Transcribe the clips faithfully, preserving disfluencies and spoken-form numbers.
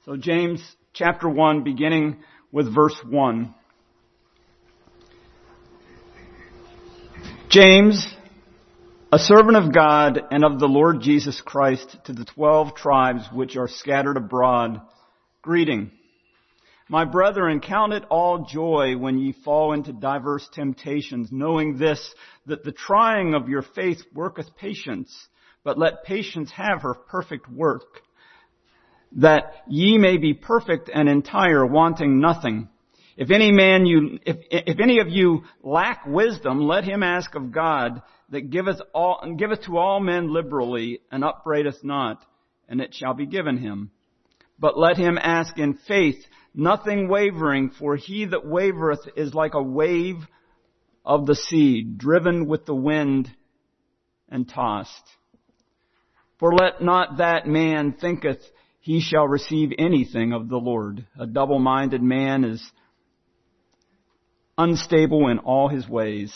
So James chapter one, beginning with verse one. James, a servant of God and of the Lord Jesus Christ, to the twelve tribes which are scattered abroad, greeting. My brethren, count it all joy when ye fall into diverse temptations, knowing this, that the trying of your faith worketh patience. But let patience have her perfect work, that ye may be perfect and entire, wanting nothing. If any man you, if, if any of you lack wisdom, let him ask of God, that giveth all, giveth to all men liberally, and upbraideth not, and it shall be given him. But let him ask in faith, nothing wavering, for he that wavereth is like a wave of the sea, driven with the wind and tossed. For let not that man thinketh he shall receive anything of the Lord. A double-minded man is unstable in all his ways.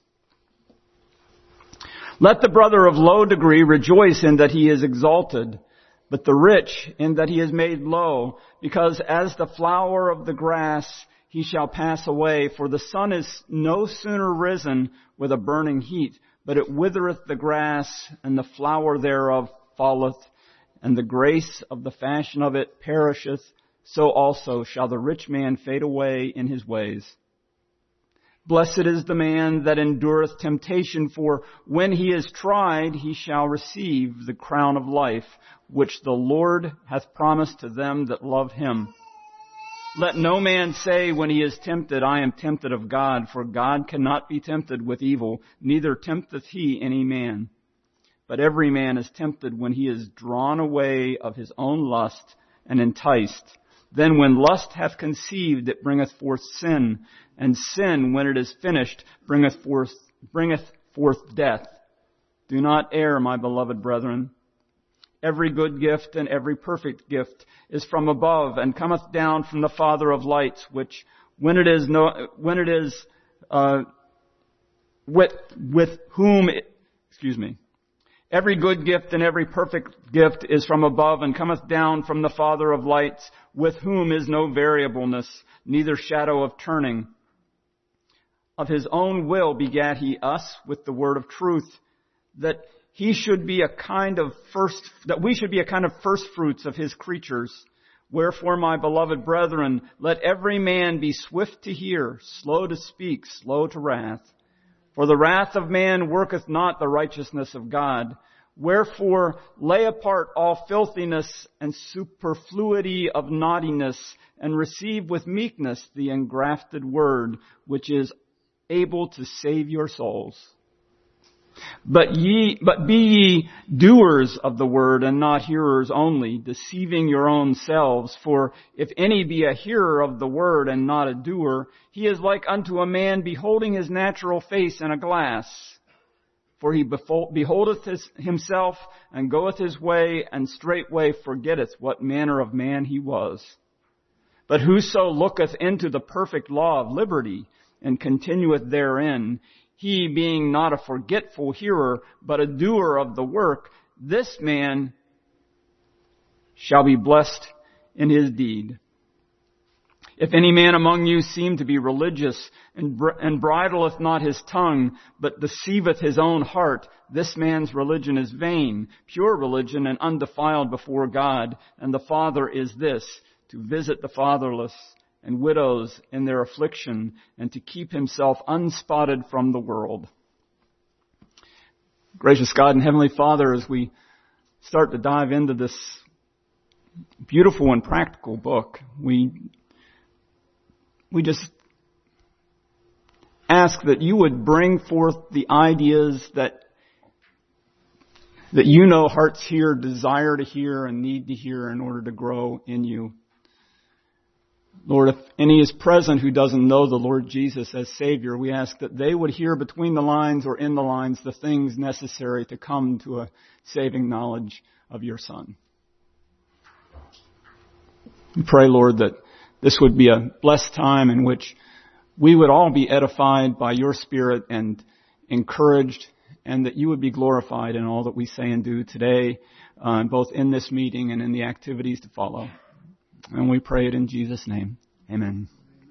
Let the brother of low degree rejoice in that he is exalted, but the rich in that he is made low, because as the flower of the grass he shall pass away. For the sun is no sooner risen with a burning heat, but it withereth the grass, and the flower thereof falleth, and the grace of the fashion of it perisheth. So also shall the rich man fade away in his ways. Blessed is the man that endureth temptation, for when he is tried, he shall receive the crown of life, which the Lord hath promised to them that love him. Let no man say when he is tempted, I am tempted of God, for God cannot be tempted with evil, neither tempteth he any man. But every man is tempted when he is drawn away of his own lust and enticed. Then when lust hath conceived, it bringeth forth sin, and sin, when it is finished, bringeth forth, bringeth forth death. Do not err, my beloved brethren. Every good gift and every perfect gift is from above, and cometh down from the Father of lights, which when it is no, when it is uh, with with whom, it, excuse me. Every good gift and every perfect gift is from above and cometh down from the Father of lights, with whom is no variableness, neither shadow of turning. Of his own will begat he us with the word of truth, that he should be a kind of first, that we should be a kind of first fruits of his creatures. Wherefore, my beloved brethren, let every man be swift to hear, slow to speak, slow to wrath. For the wrath of man worketh not the righteousness of God. Wherefore, lay apart all filthiness and superfluity of naughtiness, and receive with meekness the engrafted word, which is able to save your souls. But ye, but be ye doers of the word, and not hearers only, deceiving your own selves. For if any be a hearer of the word and not a doer, he is like unto a man beholding his natural face in a glass. For he beholdeth his, himself, and goeth his way, and straightway forgetteth what manner of man he was. But whoso looketh into the perfect law of liberty, and continueth therein, he being not a forgetful hearer, but a doer of the work, this man shall be blessed in his deed. If any man among you seem to be religious, and, br- and bridleth not his tongue, but deceiveth his own heart, this man's religion is vain. Pure religion and undefiled before God, and the Father is this, to visit the fatherless and widows in their affliction, and to keep himself unspotted from the world. Gracious God and Heavenly Father, as we start to dive into this beautiful and practical book, we we just ask that you would bring forth the ideas that that you know hearts here desire to hear and need to hear in order to grow in you. Lord, if any is present who doesn't know the Lord Jesus as Savior, we ask that they would hear between the lines or in the lines the things necessary to come to a saving knowledge of your Son. We pray, Lord, that this would be a blessed time in which we would all be edified by your Spirit and encouraged, and that you would be glorified in all that we say and do today, uh, both in this meeting and in the activities to follow. And we pray it in Jesus' name. Amen.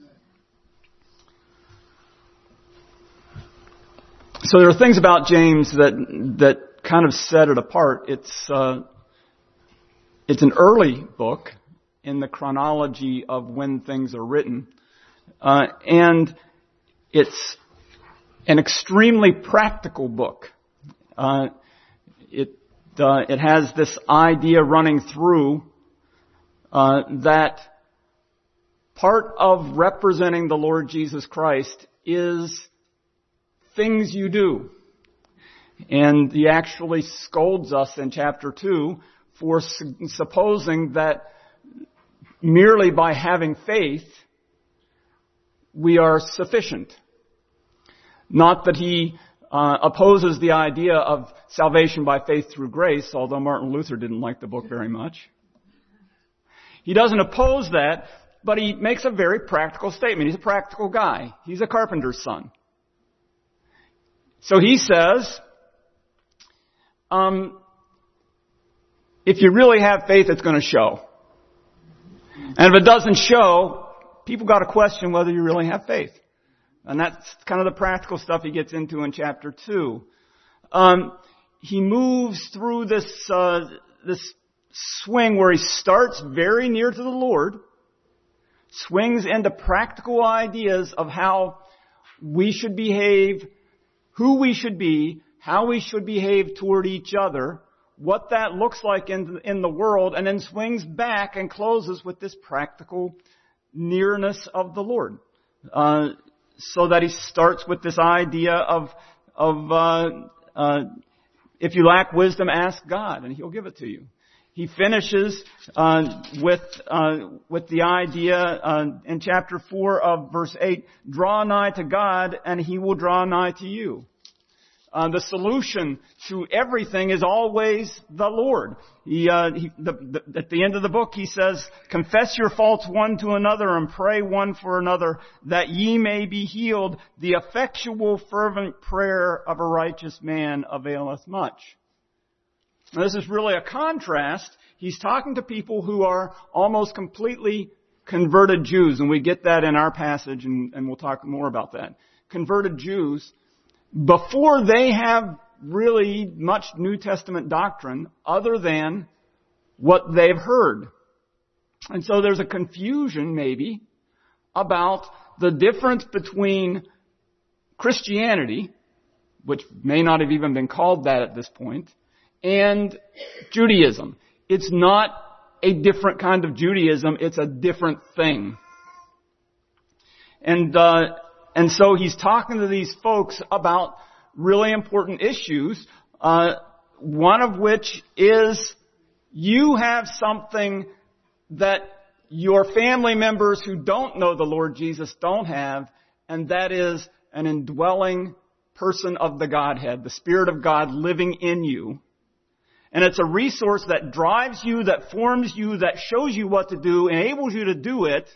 So there are things about James that that kind of set it apart. It's uh, it's an early book in the chronology of when things are written, uh, and it's an extremely practical book. Uh, it uh, it has this idea running through uh, that part of representing the Lord Jesus Christ is things you do. And he actually scolds us in chapter two for su- supposing that merely by having faith, we are sufficient. Not that he uh, opposes the idea of salvation by faith through grace, although Martin Luther didn't like the book very much. He doesn't oppose that, but he makes a very practical statement. He's a practical guy. He's a carpenter's son. So he says, um, if you really have faith, it's going to show. And if it doesn't show, people got to question whether you really have faith. And that's kind of the practical stuff he gets into in chapter two. Um, he moves through this uh, this swing where he starts very near to the Lord, swings into practical ideas of how we should behave, who we should be, how we should behave toward each other, what that looks like in, in the world, and then swings back and closes with this practical nearness of the Lord. Uh, so that he starts with this idea of, of uh, uh, if you lack wisdom, ask God, and he'll give it to you. He finishes uh, with uh, with the idea uh, in chapter four of verse eight, draw nigh to God, and he will draw nigh to you. Uh, the solution to everything is always the Lord. He, uh, he, the, the, at the end of the book, he says, confess your faults one to another and pray one for another, that ye may be healed. The effectual, fervent prayer of a righteous man availeth much. Now, this is really a contrast. He's talking to people who are almost completely converted Jews, and we get that in our passage, and, and we'll talk more about that. Converted Jews, before they have really much New Testament doctrine other than what they've heard. And so there's a confusion, maybe, about the difference between Christianity, which may not have even been called that at this point, and Judaism. It's not a different kind of Judaism, it's a different thing. And, uh, And so he's talking to these folks about really important issues, uh, one of which is you have something that your family members who don't know the Lord Jesus don't have, and that is an indwelling person of the Godhead, the Spirit of God living in you. And it's a resource that drives you, that forms you, that shows you what to do, enables you to do it.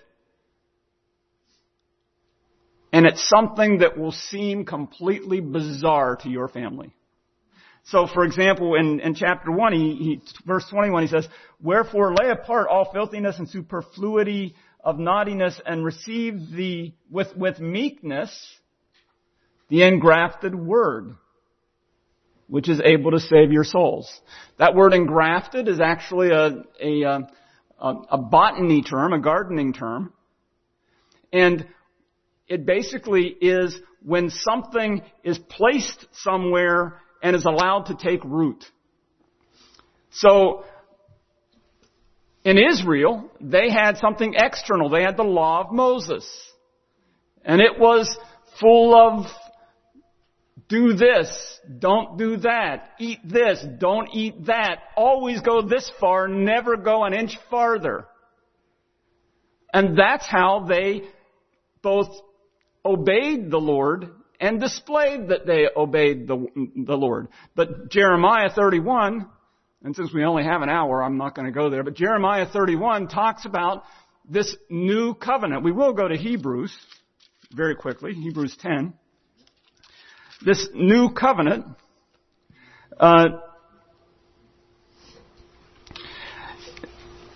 And it's something that will seem completely bizarre to your family. So, for example, in, in chapter one, he, he, verse twenty-one, he says, wherefore lay apart all filthiness and superfluity of naughtiness and receive the, with, with meekness, the engrafted word, which is able to save your souls. That word engrafted is actually a, a, a, a botany term, a gardening term. And it basically is when something is placed somewhere and is allowed to take root. So, in Israel, they had something external. They had the law of Moses. And it was full of do this, don't do that, eat this, don't eat that, always go this far, never go an inch farther. And that's how they both obeyed the Lord and displayed that they obeyed the, the Lord. But Jeremiah thirty-one, and since we only have an hour, I'm not going to go there, but Jeremiah thirty-one talks about this new covenant. We will go to Hebrews very quickly, Hebrews ten. This new covenant, uh,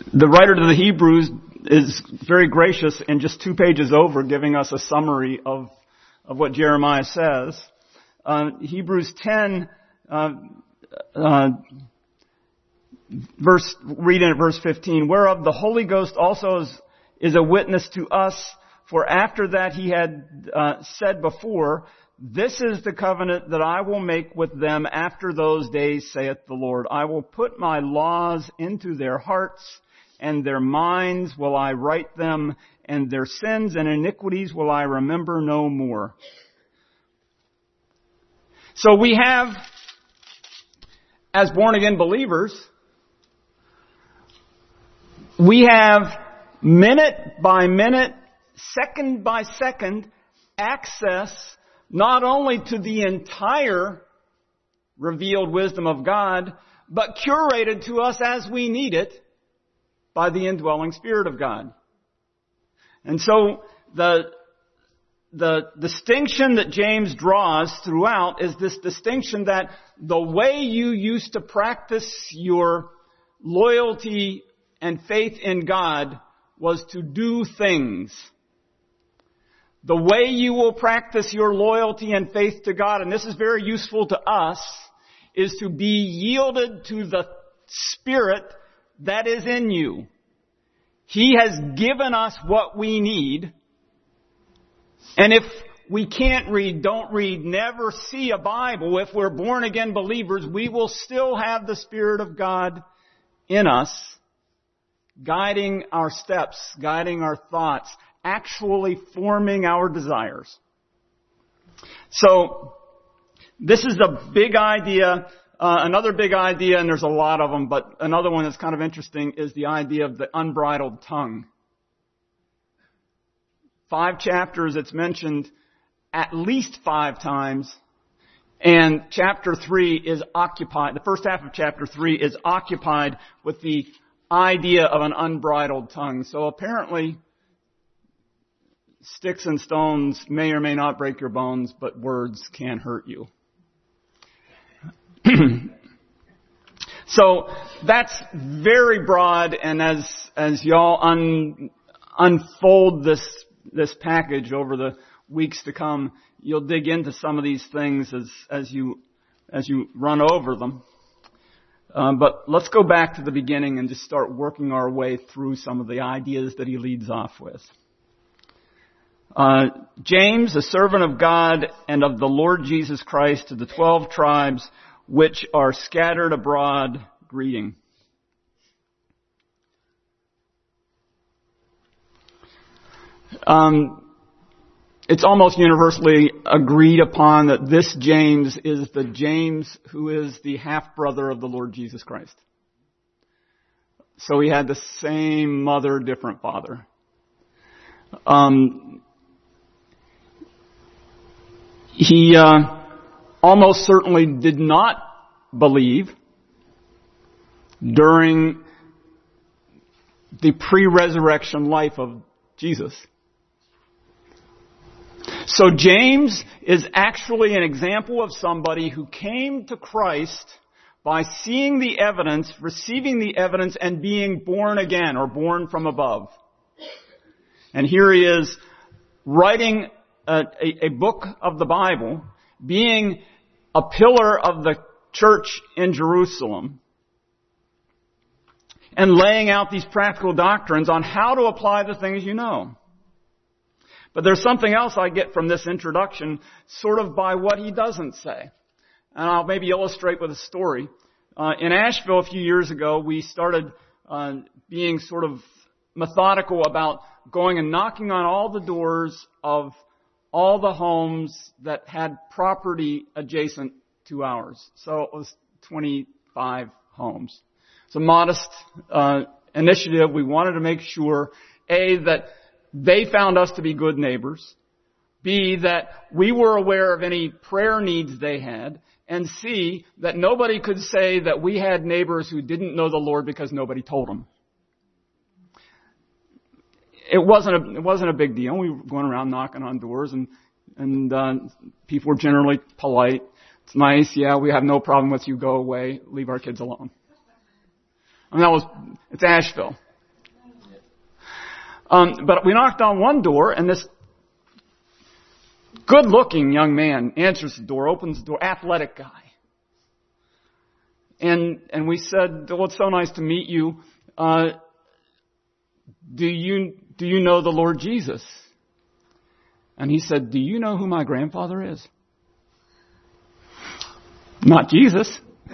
the writer to the Hebrews is very gracious in just two pages over, giving us a summary of, of what Jeremiah says. Uh, Hebrews ten, uh, uh, verse, read in at verse fifteen, whereof the Holy Ghost also is, is a witness to us, for after that he had uh, said before, this is the covenant that I will make with them after those days, saith the Lord. I will put my laws into their hearts, and their minds will I write them, and their sins and iniquities will I remember no more. So we have, as born-again believers, we have minute by minute, second by second access not only to the entire revealed wisdom of God, but curated to us as we need it by the indwelling Spirit of God. And so the the distinction that James draws throughout is this distinction that the way you used to practice your loyalty and faith in God was to do things. The way you will practice your loyalty and faith to God, and this is very useful to us, is to be yielded to the Spirit that is in you. He has given us what we need. And if we can't read, don't read, never see a Bible, if we're born again believers, we will still have the Spirit of God in us, guiding our steps, guiding our thoughts, actually forming our desires. So, this is a big idea. Uh, another big idea, and there's a lot of them, but another one that's kind of interesting is the idea of the unbridled tongue. Five chapters, it's mentioned at least five times, and chapter three is occupied, the first half of chapter three is occupied with the idea of an unbridled tongue. So apparently, sticks and stones may or may not break your bones, but words can hurt you. So that's very broad, and as as y'all un, unfold this this package over the weeks to come, you'll dig into some of these things as as you as you run over them. Um, but let's go back to the beginning and just start working our way through some of the ideas that he leads off with. Uh, James, a servant of God and of the Lord Jesus Christ, to the twelve tribes which are scattered abroad, greeting. Um, it's almost universally agreed upon that this James is the James who is the half-brother of the Lord Jesus Christ. So he had the same mother, different father. Um, he uh, almost certainly did not believe during the pre-resurrection life of Jesus. So James is actually an example of somebody who came to Christ by seeing the evidence, receiving the evidence, and being born again, or born from above. And here he is writing a, a, a book of the Bible, being a pillar of the church in Jerusalem, and laying out these practical doctrines on how to apply the things you know. But there's something else I get from this introduction, sort of by what he doesn't say. And I'll maybe illustrate with a story. Uh, in Asheville a few years ago, we started uh, being sort of methodical about going and knocking on all the doors of all the homes that had property adjacent to ours. So it was twenty-five homes. It's a modest uh, initiative. We wanted to make sure, A, that they found us to be good neighbors, B, that we were aware of any prayer needs they had, and C, that nobody could say that we had neighbors who didn't know the Lord because nobody told them. It wasn't a, it wasn't a big deal. We were going around knocking on doors, and and uh, people were generally polite. It's nice, yeah, we have no problem with you, go away, leave our kids alone. I mean, that was, it's Asheville. Um, but we knocked on one door, and this good-looking young man answers the door, opens the door, athletic guy. And and we said, well, it's so nice to meet you. Uh, do you do you know the Lord Jesus? And he said, do you know who my grandfather is? Not Jesus.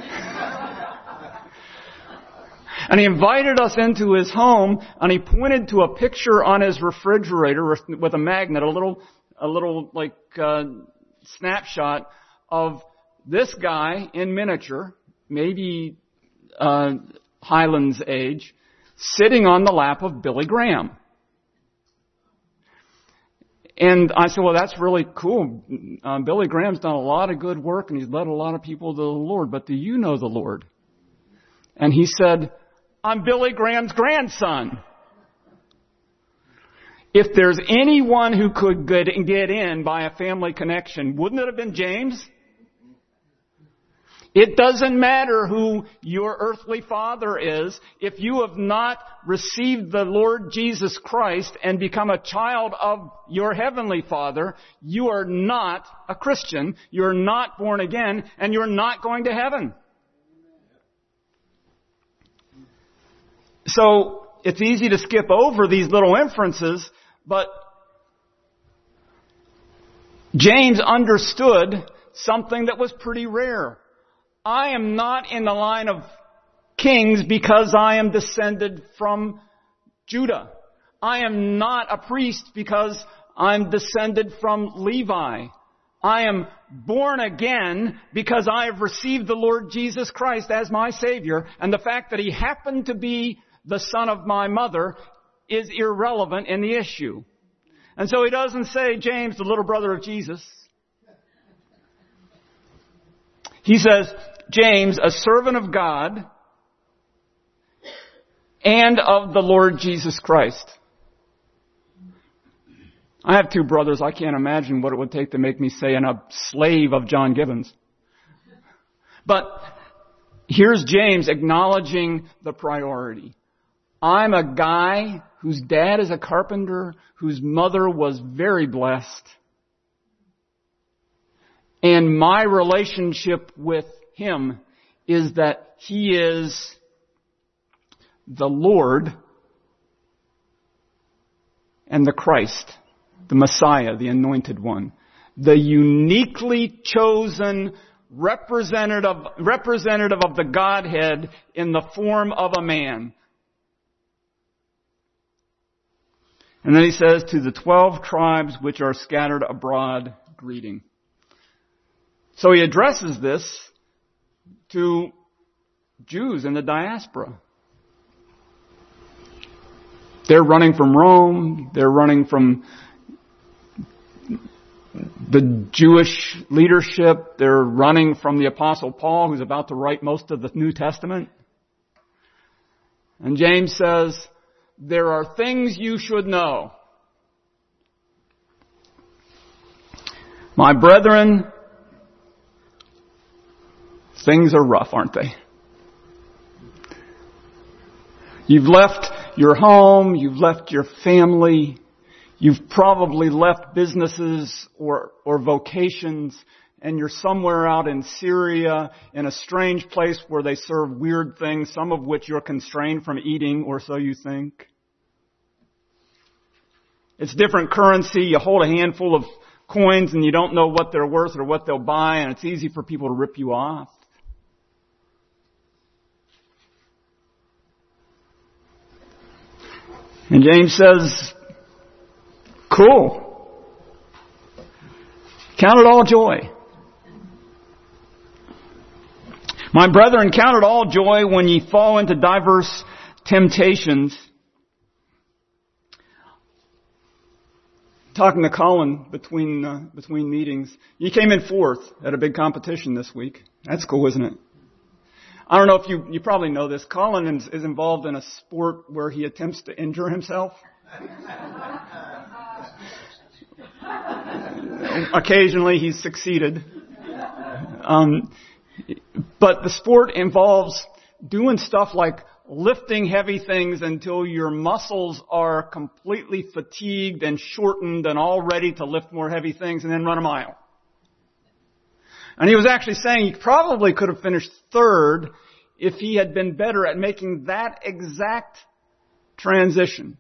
And he invited us into his home, and he pointed to a picture on his refrigerator with a magnet, a little, a little like uh, snapshot of this guy in miniature, maybe uh, Highland's age, sitting on the lap of Billy Graham. And I said, well, that's really cool. Uh, Billy Graham's done a lot of good work, and he's led a lot of people to the Lord. But do you know the Lord? And he said, I'm Billy Graham's grandson. If there's anyone who could get in by a family connection, wouldn't it have been James? It doesn't matter who your earthly father is. If you have not received the Lord Jesus Christ and become a child of your heavenly Father, you are not a Christian. You're not born again, and you're not going to heaven. So it's easy to skip over these little inferences, but James understood something that was pretty rare. I am not in the line of kings because I am descended from Judah. I am not a priest because I'm descended from Levi. I am born again because I have received the Lord Jesus Christ as my Savior, and the fact that He happened to be the son of my mother is irrelevant in the issue. And so he doesn't say James, the little brother of Jesus. He says, James, a servant of God and of the Lord Jesus Christ. I have two brothers. I can't imagine what it would take to make me say I'm a slave of John Gibbons. But here's James acknowledging the priority. I'm a guy whose dad is a carpenter, whose mother was very blessed. And my relationship with him is that he is the Lord and the Christ, the Messiah, the Anointed One, the uniquely chosen representative, representative of the Godhead in the form of a man. And then he says, to the twelve tribes which are scattered abroad, greeting. So he addresses this to Jews in the diaspora. They're running from Rome. They're running from the Jewish leadership. They're running from the Apostle Paul, who's about to write most of the New Testament. And James says, there are things you should know. My brethren, things are rough, aren't they? You've left your home, you've left your family, you've probably left businesses or, or vocations, and you're somewhere out in Syria in a strange place where they serve weird things, some of which you're constrained from eating, or so you think. It's different currency. You hold a handful of coins and you don't know what they're worth or what they'll buy, and it's easy for people to rip you off. And James says, cool. Count it all joy. My brethren, count it all joy when ye fall into diverse temptations. Talking to Colin between uh, between meetings. You came in fourth at a big competition this week. That's cool, isn't it? I don't know if you, you probably know this. Colin is, is involved in a sport where he attempts to injure himself. Occasionally he's succeeded. Um, but the sport involves doing stuff like lifting heavy things until your muscles are completely fatigued and shortened and all ready to lift more heavy things and then run a mile. And he was actually saying he probably could have finished third if he had been better at making that exact transition.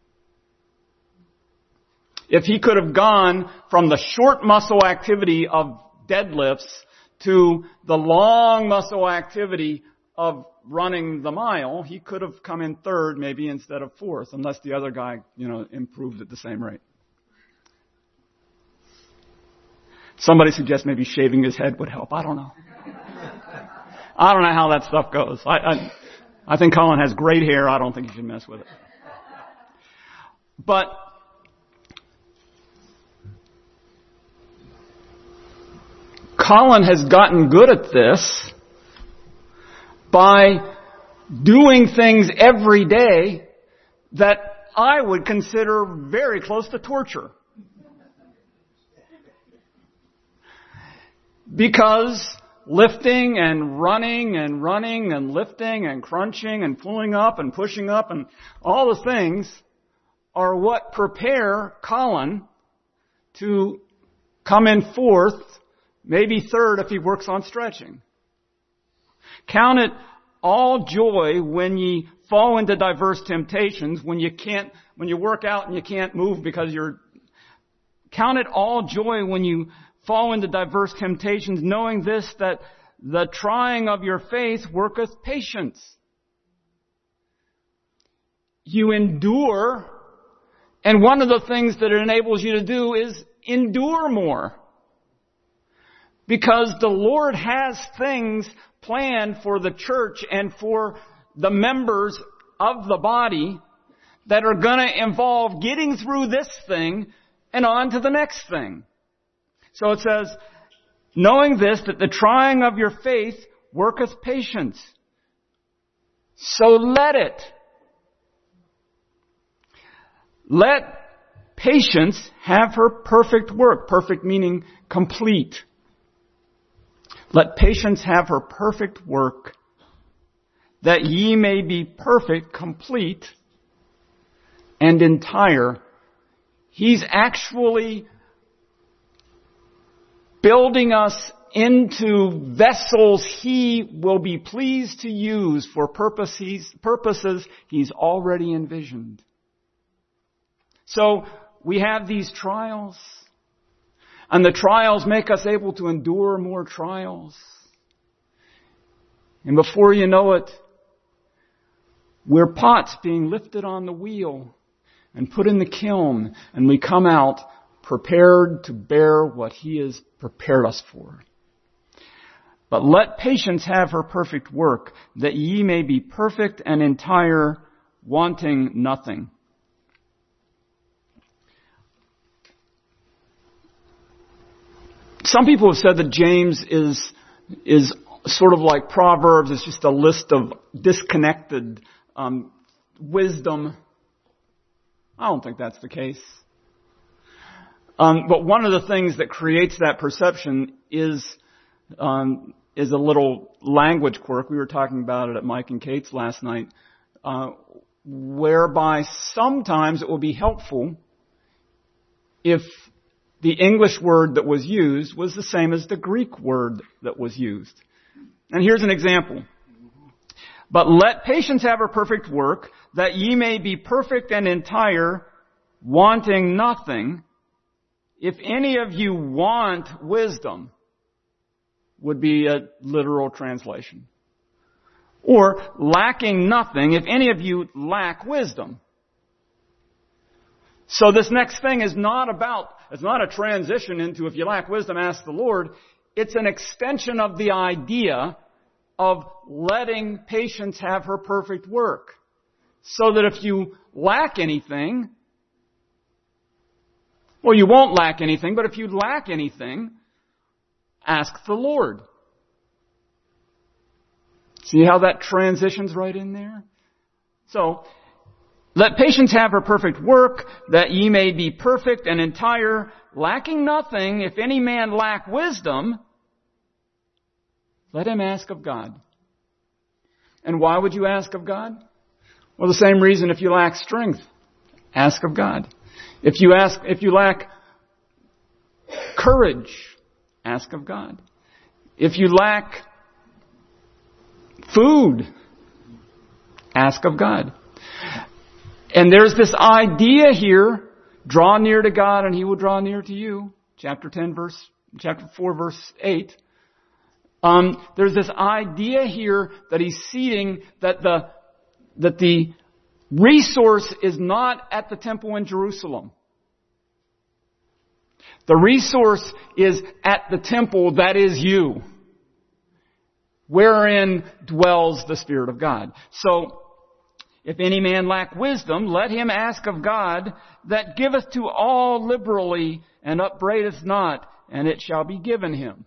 If he could have gone from the short muscle activity of deadlifts to the long muscle activity of running the mile, he could have come in third maybe instead of fourth, unless the other guy, you know, improved at the same rate. Somebody suggests maybe shaving his head would help. I don't know. I don't know how that stuff goes. I, I, I think Colin has great hair. I don't think you should mess with it. But Colin has gotten good at this by doing things every day that I would consider very close to torture. Because lifting and running and running and lifting and crunching and pulling up and pushing up and all the things are what prepare Colin to come in fourth, maybe third if he works on stretching. Count it all joy when ye fall into diverse temptations, when you can't, when you work out and you can't move because you're, count it all joy when you fall into diverse temptations, knowing this, that the trying of your faith worketh patience. You endure, and one of the things that it enables you to do is endure more. Because the Lord has things planned for the church and for the members of the body that are going to involve getting through this thing and on to the next thing. So it says, knowing this, that the trying of your faith worketh patience. So let it. Let patience have her perfect work. Perfect meaning complete. Let patience have her perfect work, that ye may be perfect, complete, and entire. He's actually building us into vessels He will be pleased to use for purposes, purposes He's already envisioned. So we have these trials. And the trials make us able to endure more trials. And before you know it, we're pots being lifted on the wheel and put in the kiln, and we come out prepared to bear what He has prepared us for. But let patience have her perfect work, that ye may be perfect and entire, wanting nothing. Some people have said that James is is sort of like Proverbs. It's just a list of disconnected um, wisdom. I don't think that's the case. Um, but one of the things that creates that perception is um, is a little language quirk. We were talking about it at Mike and Kate's last night, uh, whereby sometimes it will be helpful if the English word that was used was the same as the Greek word that was used. And here's an example. But let patience have her perfect work, that ye may be perfect and entire, wanting nothing. If any of you want wisdom, would be a literal translation. Or lacking nothing, if any of you lack wisdom. So this next thing is not about, it's not a transition into if you lack wisdom, ask the Lord. It's an extension of the idea of letting patience have her perfect work. So that if you lack anything, well, you won't lack anything, but if you lack anything, ask the Lord. See how that transitions right in there? So, let patience have her perfect work, that ye may be perfect and entire, lacking nothing. If any man lack wisdom, let him ask of God. And why would you ask of God? Well, the same reason if you lack strength, ask of God. If you ask, if you lack courage, ask of God. If you lack food, ask of God. And there's this idea here, draw near to God and He will draw near to you. Chapter ten verse, chapter four verse eight. Um, there's this idea here that He's seeding that the, that the resource is not at the temple in Jerusalem. The resource is at the temple that is you, wherein dwells the Spirit of God. So, if any man lack wisdom, let him ask of God, that giveth to all liberally, and upbraideth not, and it shall be given him.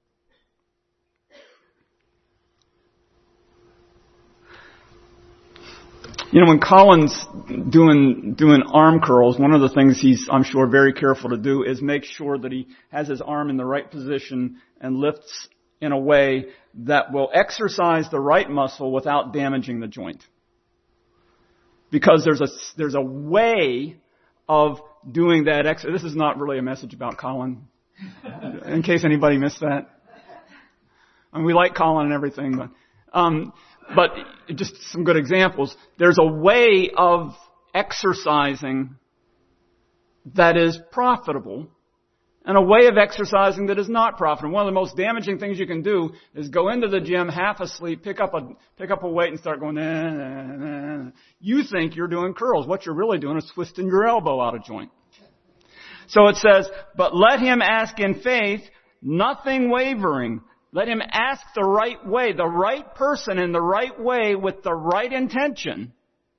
You know, when Colin's doing doing arm curls, one of the things he's, I'm sure, very careful to do is make sure that he has his arm in the right position and lifts in a way that will exercise the right muscle without damaging the joint. Because there's a, there's a way of doing that exercise. This is not really a message about Colin, in case anybody missed that. I mean, we like Colin and everything, but, um, but just some good examples. There's a way of exercising that is profitable and a way of exercising that is not profitable. One of the most damaging things you can do is go into the gym half asleep, pick up a, pick up a weight and start going, nah, nah, nah. You think you're doing curls. What you're really doing is twisting your elbow out of joint. So it says, but let him ask in faith, nothing wavering. Let him ask the right way, the right person in the right way with the right intention.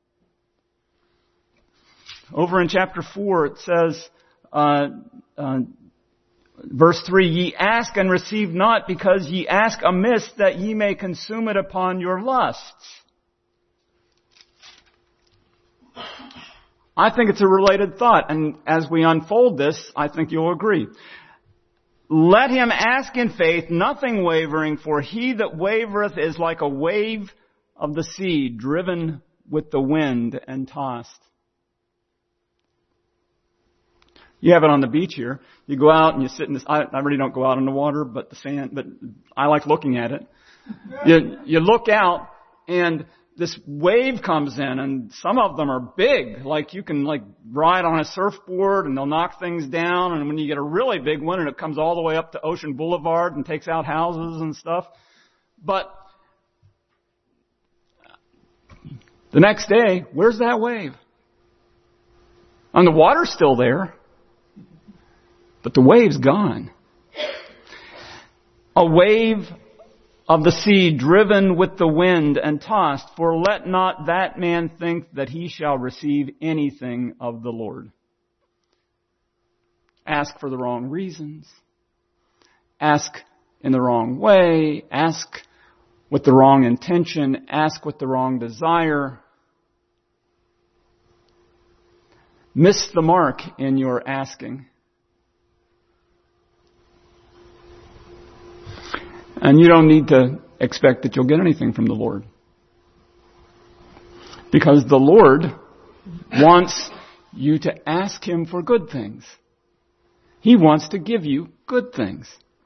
Over in chapter four, it says, uh, uh, verse three, ye ask and receive not because ye ask amiss that ye may consume it upon your lusts. I think it's a related thought, and as we unfold this, I think you'll agree. Let him ask in faith, nothing wavering, for he that wavereth is like a wave of the sea, driven with the wind and tossed. You have it on the beach here. You go out and you sit in this, I, I really don't go out in the water, but the sand, but I like looking at it. You, you look out and this wave comes in, and some of them are big, like you can like ride on a surfboard and they'll knock things down, and when you get a really big one and it comes all the way up to Ocean Boulevard and takes out houses and stuff. But the next day, where's that wave? And the water's still there, but the wave's gone. A wave of the sea driven with the wind and tossed, for let not that man think that he shall receive anything of the Lord. Ask for the wrong reasons. Ask in the wrong way. Ask with the wrong intention. Ask with the wrong desire. Miss the mark in your asking. And you don't need to expect that you'll get anything from the Lord. Because the Lord wants you to ask Him for good things. He wants to give you good things.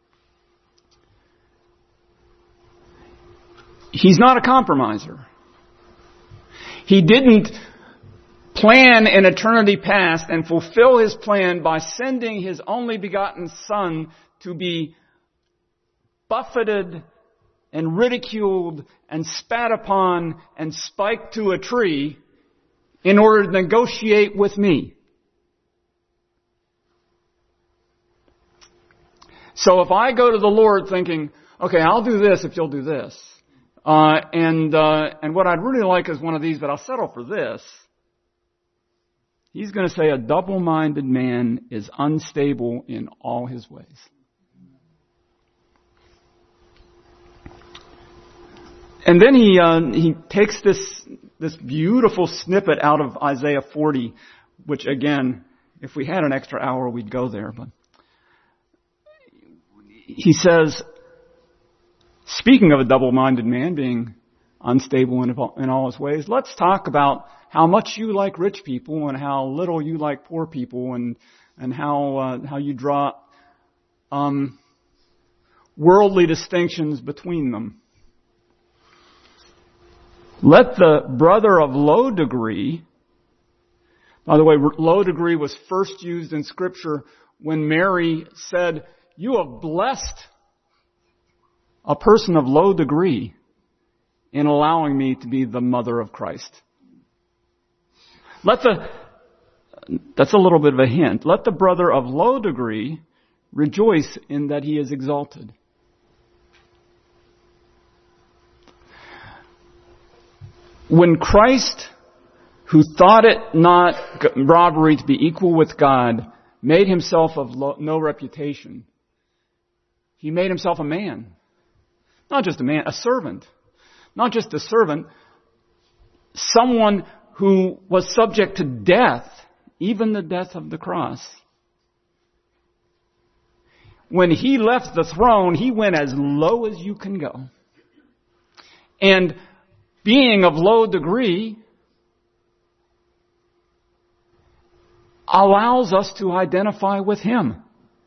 He's not a compromiser. He didn't plan in eternity past and fulfill His plan by sending His only begotten Son to be buffeted and ridiculed and spat upon and spiked to a tree in order to negotiate with me. So if I go to the Lord thinking, okay, I'll do this if you'll do this, uh, and uh, and what I'd really like is one of these, but I'll settle for this, He's going to say a double-minded man is unstable in all his ways. And then he uh, he takes this this beautiful snippet out of Isaiah forty, which again, if we had an extra hour, we'd go there. But he says, speaking of a double-minded man being unstable in, in all his ways. Let's talk about how much you like rich people and how little you like poor people, and and how uh, how you draw um, worldly distinctions between them. Let the brother of low degree, by the way, low degree was first used in Scripture when Mary said, "You have blessed a person of low degree in allowing me to be the mother of Christ." Let the, that's a little bit of a hint. Let the brother of low degree rejoice in that he is exalted. When Christ, who thought it not robbery to be equal with God, made himself of no reputation, he made himself a man. Not just a man, a servant. Not just a servant, someone who was subject to death, even the death of the cross. When he left the throne, he went as low as you can go. And being of low degree allows us to identify with him.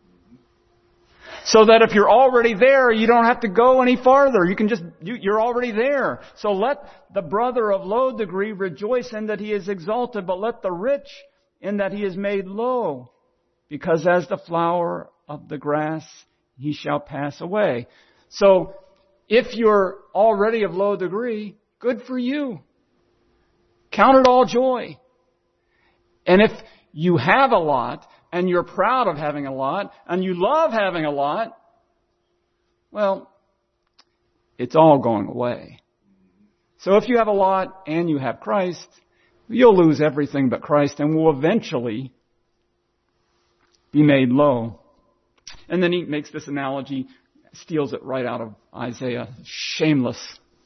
So that if you're already there, you don't have to go any farther. You can just, you, you're already there. So let the brother of low degree rejoice in that he is exalted, but let the rich in that he is made low. Because as the flower of the grass, he shall pass away. So if you're already of low degree, good for you. Count it all joy. And if you have a lot, and you're proud of having a lot, and you love having a lot, well, it's all going away. So if you have a lot and you have Christ, you'll lose everything but Christ and will eventually be made low. And then he makes this analogy, steals it right out of Isaiah. Shameless.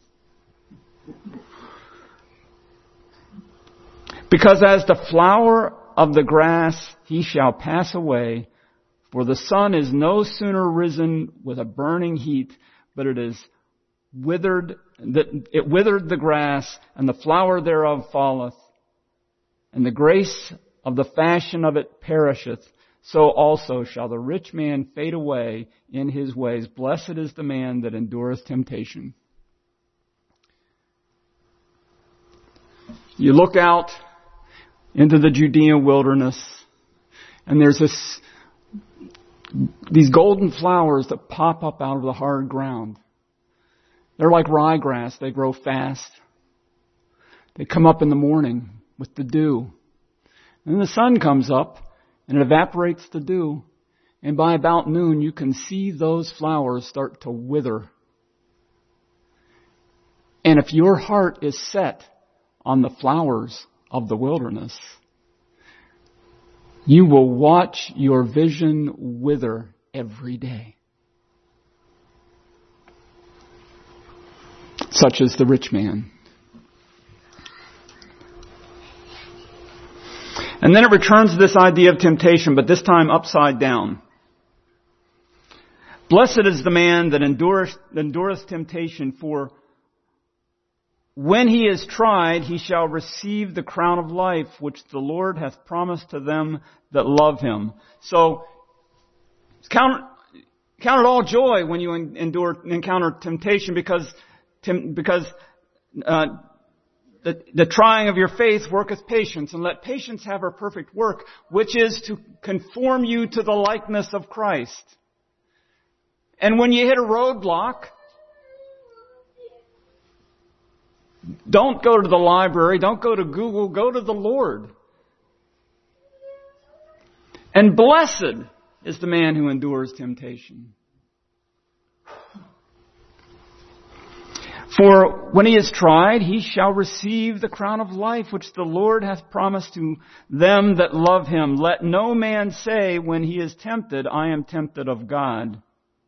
Because as the flower of the grass, he shall pass away, for the sun is no sooner risen with a burning heat, but it is withered, it withered the grass, and the flower thereof falleth, and the grace of the fashion of it perisheth. So also shall the rich man fade away in his ways. Blessed is the man that endureth temptation. You look out into the Judean wilderness, and there's this, these golden flowers that pop up out of the hard ground. They're like ryegrass. They grow fast. They come up in the morning with the dew. And then the sun comes up and it evaporates the dew. And by about noon, you can see those flowers start to wither. And if your heart is set on the flowers of the wilderness, you will watch your vision wither every day. Such as the rich man. And then it returns to this idea of temptation, but this time upside down. Blessed is the man that endureth, endureth temptation, for when he is tried, he shall receive the crown of life, which the Lord hath promised to them that love him. So, count, count it all joy when you endure, encounter temptation, because, because, uh, the, the trying of your faith worketh patience, and let patience have her perfect work, which is to conform you to the likeness of Christ. And when you hit a roadblock, don't go to the library, don't go to Google, go to the Lord. And blessed is the man who endures temptation. For when he is tried, he shall receive the crown of life, which the Lord hath promised to them that love him. Let no man say when he is tempted, I am tempted of God.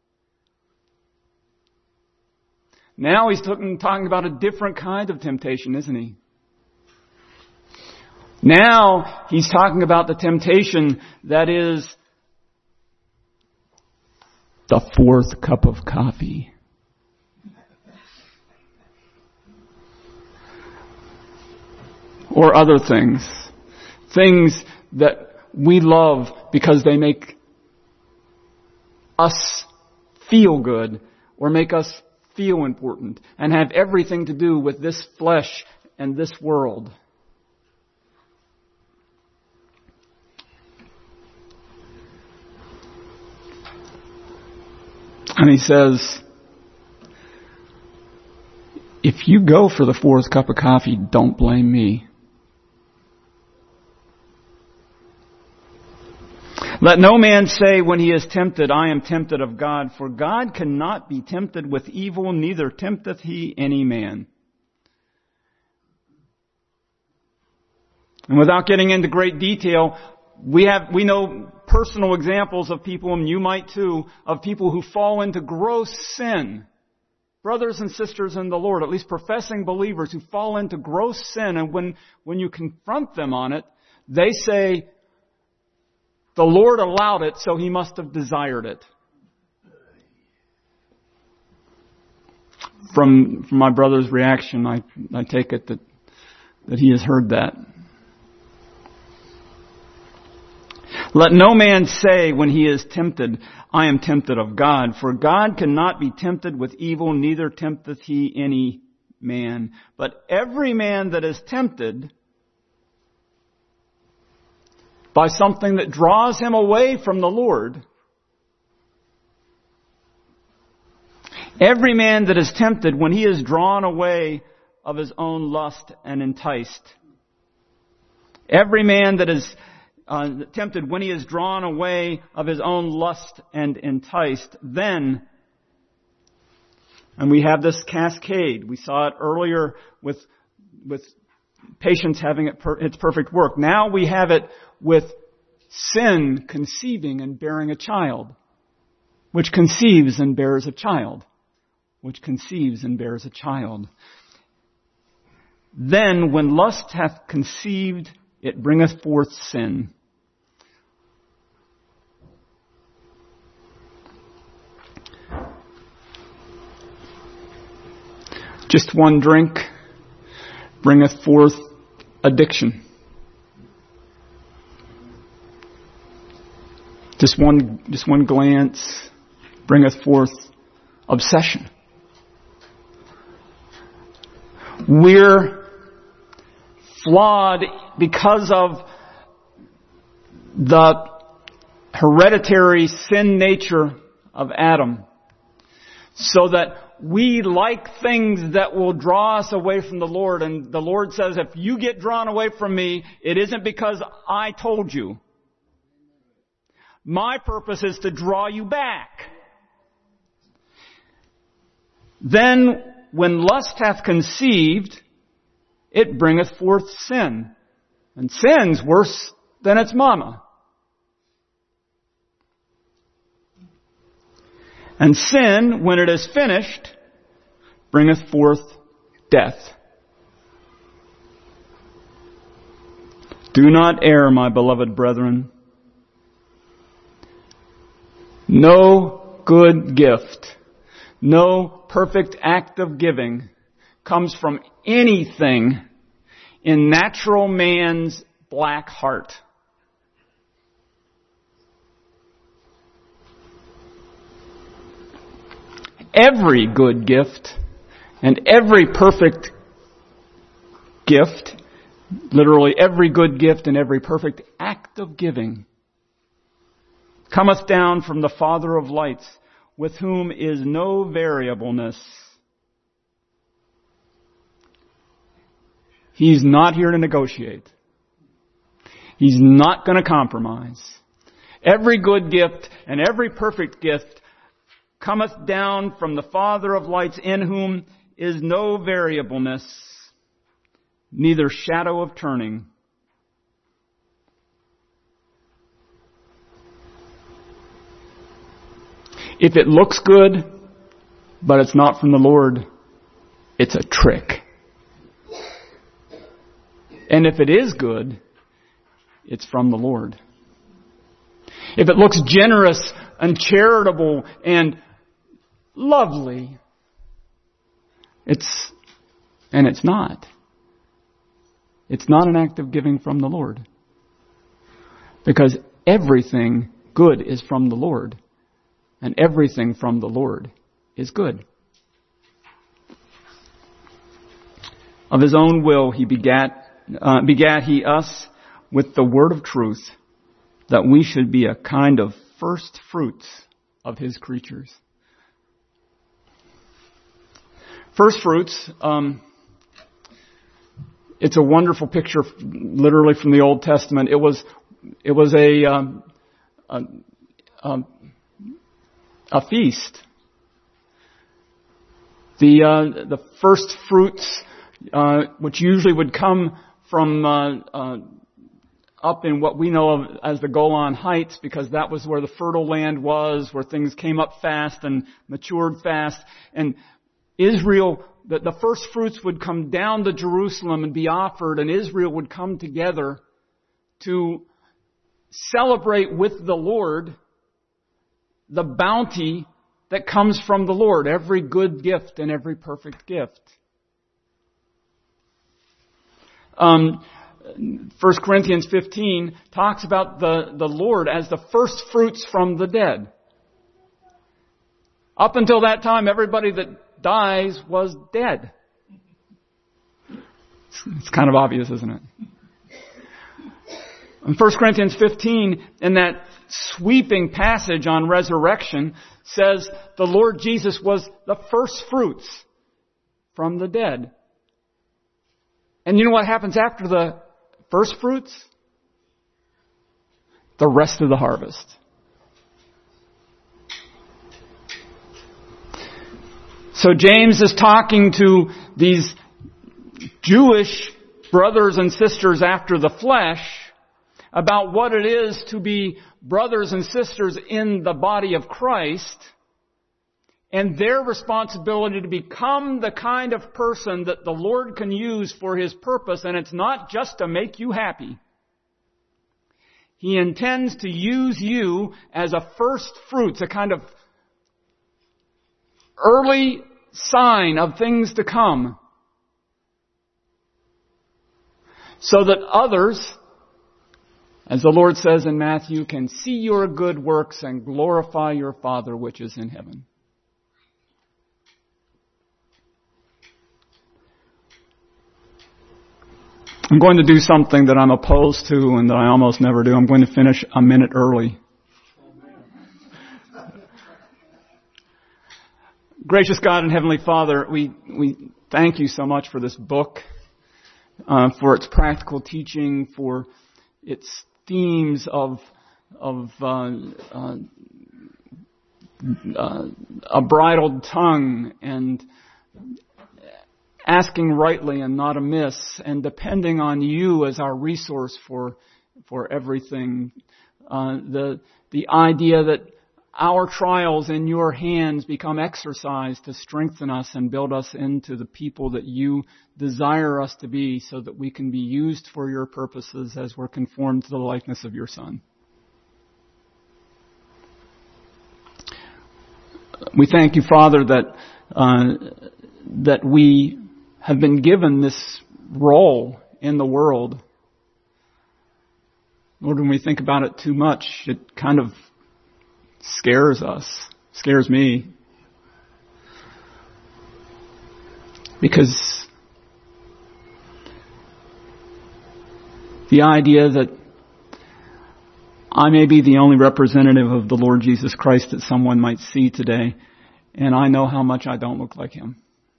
Now he's talking about a different kind of temptation, isn't he? Now he's talking about the temptation that is the fourth cup of coffee. or other things. Things that we love because they make us feel good or make us feel important and have everything to do with this flesh and this world. And he says, if you go for the fourth cup of coffee, don't blame me. Let no man say when he is tempted, I am tempted of God, for God cannot be tempted with evil, neither tempteth he any man. And without getting into great detail, we have, we know personal examples of people, and you might too, of people who fall into gross sin. Brothers and sisters in the Lord, at least professing believers who fall into gross sin, and when, when you confront them on it, they say, the Lord allowed it, so He must have desired it. From, from my brother's reaction, I, I take it that, that he has heard that. Let no man say when he is tempted, I am tempted of God, for God cannot be tempted with evil, neither tempteth he any man. But every man that is tempted by something that draws him away from the Lord, every man that is tempted when he is drawn away of his own lust and enticed, every man that is uh, tempted when he is drawn away of his own lust and enticed, then, and we have this cascade, we saw it earlier with, with patience having it per, its perfect work. Now we have it with sin conceiving and bearing a child, which conceives and bears a child, which conceives and bears a child. Then when lust hath conceived, it bringeth forth sin. Just one drink bringeth forth addiction. Just one, just one glance bringeth forth obsession. We're flawed because of the hereditary sin nature of Adam, so that we like things that will draw us away from the Lord. And the Lord says, if you get drawn away from me, it isn't because I told you. My purpose is to draw you back. Then, when lust hath conceived, it bringeth forth sin. And sin's worse than its mama. And sin, when it is finished, bringeth forth death. Do not err, my beloved brethren. No good gift, no perfect act of giving comes from anything in natural man's black heart. Every good gift and every perfect gift, literally every good gift and every perfect act of giving, cometh down from the Father of lights, with whom is no variableness. He's not here to negotiate. He's not going to compromise. Every good gift and every perfect gift cometh down from the Father of lights, in whom is no variableness, neither shadow of turning. If it looks good, but it's not from the Lord, it's a trick. And if it is good, it's from the Lord. If it looks generous and charitable and lovely, it's, and it's not, It's not an act of giving from the Lord. Because everything good is from the Lord. And everything from the Lord is good. Of his own will he begat, uh, begat he us with the word of truth, that we should be a kind of first fruits of his creatures. First fruits, um, it's a wonderful picture, literally from the Old Testament. It was, it was a, um, a, a, a feast. The uh, the first fruits, uh, which usually would come from uh, uh, up in what we know of as the Golan Heights, because that was where the fertile land was, where things came up fast and matured fast. And Israel, the, the first fruits would come down to Jerusalem and be offered, and Israel would come together to celebrate with the Lord the bounty that comes from the Lord, every good gift and every perfect gift. Um, First Corinthians fifteen talks about the, the Lord as the first fruits from the dead. Up until that time, everybody that dies was dead. It's, it's kind of obvious, isn't it? In First Corinthians fifteen, in that sweeping passage on resurrection, says the Lord Jesus was the first fruits from the dead. And you know what happens after the first fruits? The rest of the harvest. So James is talking to these Jewish brothers and sisters after the flesh about what it is to be brothers and sisters in the body of Christ, and their responsibility to become the kind of person that the Lord can use for His purpose. And it's not just to make you happy. He intends to use you as a first fruits, a kind of early sign of things to come, so that others, as the Lord says in Matthew, can see your good works and glorify your Father which is in heaven. I'm going to do something that I'm opposed to and that I almost never do. I'm going to finish a minute early. Gracious God and Heavenly Father, we, we thank you so much for this book, uh, for its practical teaching, for its themes of of uh, uh, uh, a bridled tongue and asking rightly and not amiss, and depending on you as our resource for for everything. Uh, the the idea that our trials in your hands become exercise to strengthen us and build us into the people that you desire us to be, so that we can be used for your purposes as we're conformed to the likeness of your Son. We thank you, Father, that uh, that we have been given this role in the world. Lord, when we think about it too much, it kind of scares us, scares me. Because the idea that I may be the only representative of the Lord Jesus Christ that someone might see today, and I know how much I don't look like Him.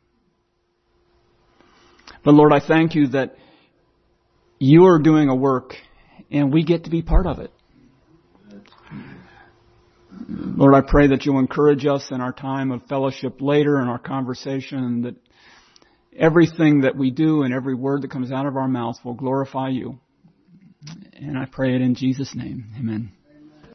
But Lord, I thank you that you are doing a work and we get to be part of it. Lord, I pray that you'll encourage us in our time of fellowship later in our conversation, and that everything that we do and every word that comes out of our mouth will glorify you. And I pray it in Jesus' name. Amen.